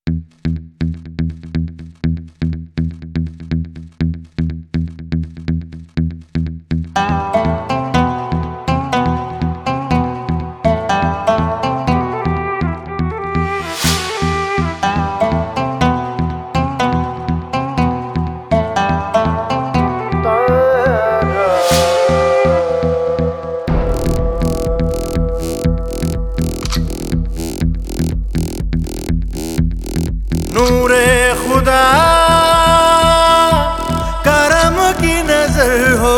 नूरे खुदा करम की नजर हो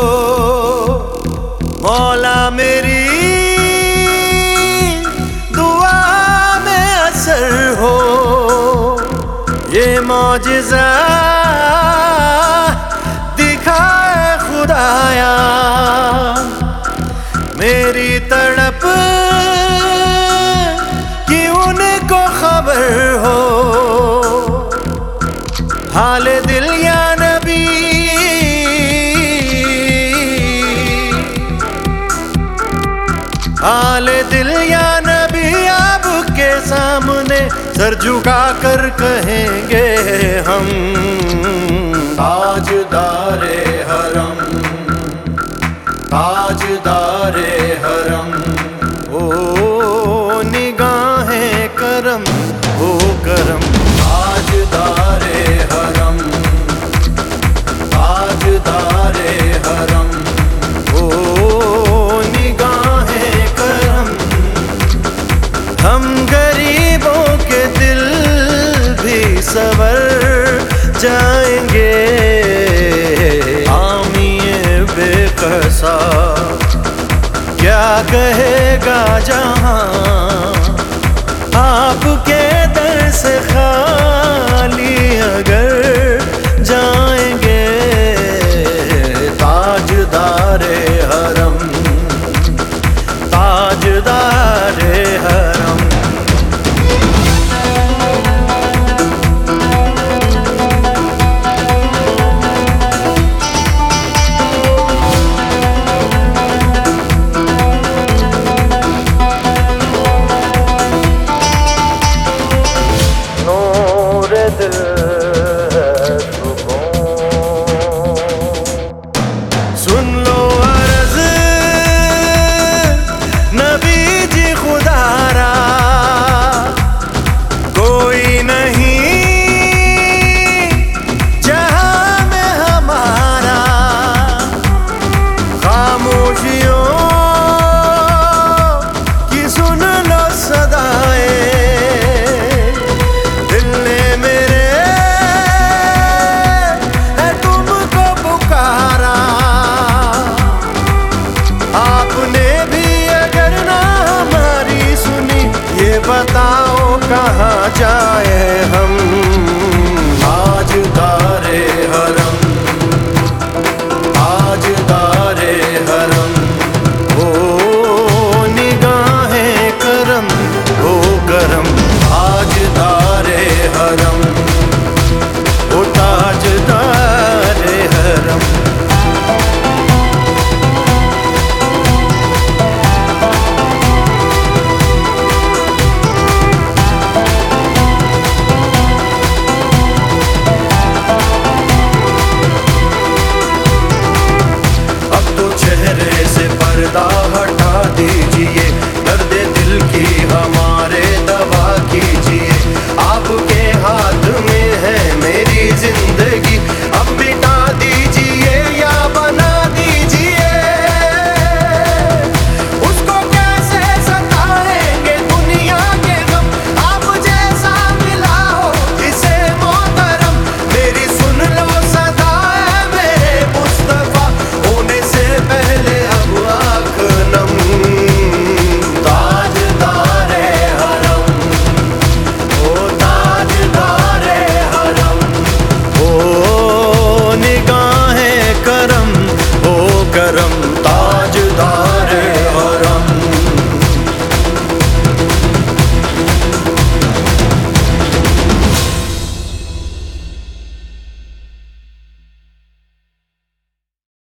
मौला, मेरी दुआ में असर हो। ये मौजिज़ा दिखाए खुदाया, मेरी तड़प कि उनको खबर हो। हाल दिल या नबी, हाल दिल या नबी, आपके सामने सर झुका कर कहेंगे हम। ताजदारे हरम, ताजदारे हरम, ओ निगाहें करम, ओ करम। ताजदारे हरम, ताजदारे हरम, ओ निगाहें करम। हम गरीबों के दिल भी संवर जाएंगे। आमिए बेकसा क्या कहेगा जहां।